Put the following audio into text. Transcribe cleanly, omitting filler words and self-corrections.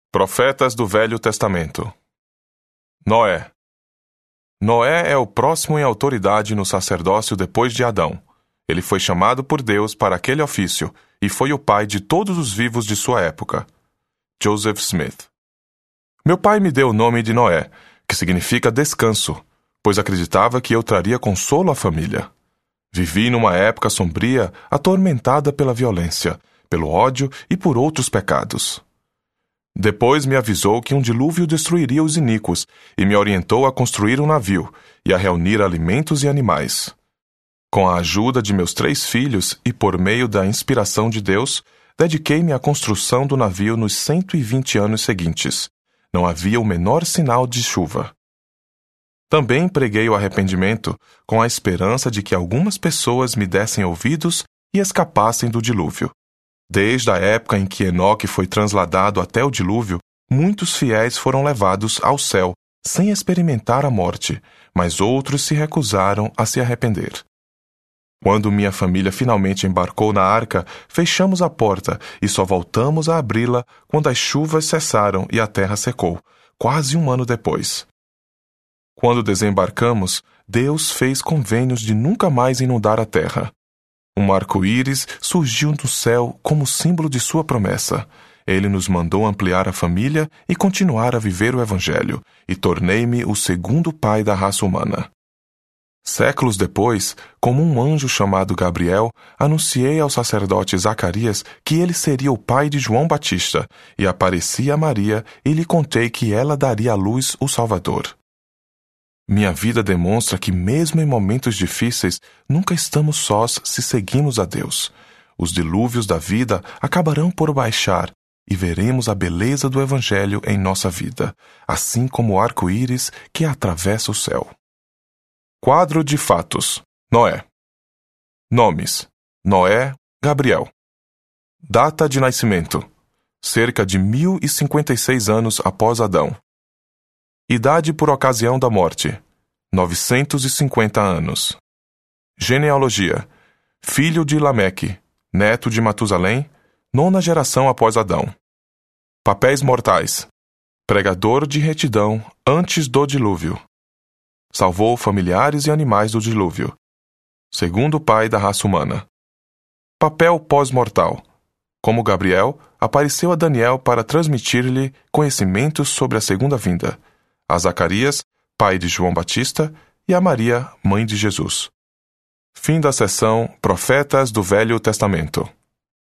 Profetas do Velho Testamento. Noé. Noé é o próximo em autoridade no sacerdócio depois de Adão. Ele foi chamado por Deus para aquele ofício e foi o pai de todos os vivos de sua época. Joseph Smith. Meu pai me deu o nome de Noé, que significa descanso, pois acreditava que eu traria consolo à família. Vivi numa época sombria, atormentada pela violência, pelo ódio e por outros pecados. Depois me avisou que um dilúvio destruiria os iníquos e me orientou a construir um navio e a reunir alimentos e animais. Com a ajuda de meus 3 filhos e por meio da inspiração de Deus, dediquei-me à construção do navio nos 120 anos seguintes. Não havia o menor sinal de chuva. Também preguei o arrependimento com a esperança de que algumas pessoas me dessem ouvidos e escapassem do dilúvio. Desde a época em que Enoque foi transladado até o dilúvio, muitos fiéis foram levados ao céu sem experimentar a morte, mas outros se recusaram a se arrepender. Quando minha família finalmente embarcou na arca, fechamos a porta e só voltamos a abri-la quando as chuvas cessaram e a terra secou, quase um ano depois. Quando desembarcamos, Deus fez convênios de nunca mais inundar a terra. Um arco-íris surgiu do céu como símbolo de sua promessa. Ele nos mandou ampliar a família e continuar a viver o Evangelho, e tornei-me o segundo pai da raça humana. Séculos depois, como um anjo chamado Gabriel, anunciei ao sacerdote Zacarias que ele seria o pai de João Batista, e apareci a Maria e lhe contei que ela daria à luz o Salvador. Minha vida demonstra que, mesmo em momentos difíceis, nunca estamos sós se seguimos a Deus. Os dilúvios da vida acabarão por baixar e veremos a beleza do Evangelho em nossa vida, assim como o arco-íris que atravessa o céu. Quadro de fatos. Noé. Nomes: Noé, Gabriel. Data de nascimento: cerca de 1056 anos após Adão. Idade por ocasião da morte: 950 anos. Genealogia: filho de Lameque, neto de Matusalém, 9ª geração após Adão. Papéis mortais: pregador de retidão antes do dilúvio. Salvou familiares e animais do dilúvio. Segundo pai da raça humana. Papel pós-mortal: como Gabriel, apareceu a Daniel para transmitir-lhe conhecimentos sobre a segunda vinda. A Zacarias, pai de João Batista, e a Maria, mãe de Jesus. Fim da seção Profetas do Velho Testamento.